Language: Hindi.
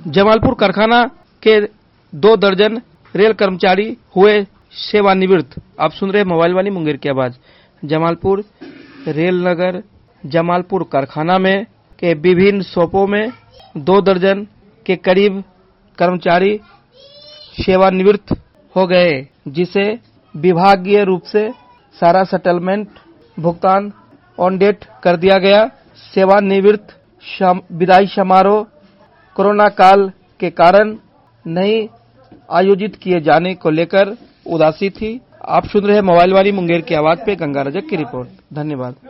जमालपुर कारखाना के 2 दर्जन रेल कर्मचारी हुए सेवानिवृत्त। आप सुन रहे मोबाइल वाली मुंगेर की आवाज। जमालपुर रेल नगर जमालपुर कारखाना में के विभिन्न शॉपों में 2 दर्जन के करीब कर्मचारी सेवानिवृत्त हो गए, जिसे विभागीय रूप से सारा सेटलमेंट भुगतान ऑन डेट कर दिया गया। सेवानिवृत्त विदाई समारोह कोरोना काल के कारण नहीं आयोजित किए जाने को लेकर उदासी थी। आप सुन रहे हैं मोबाइल वाली मुंगेर की आवाज पे गंगा रजक की रिपोर्ट। धन्यवाद।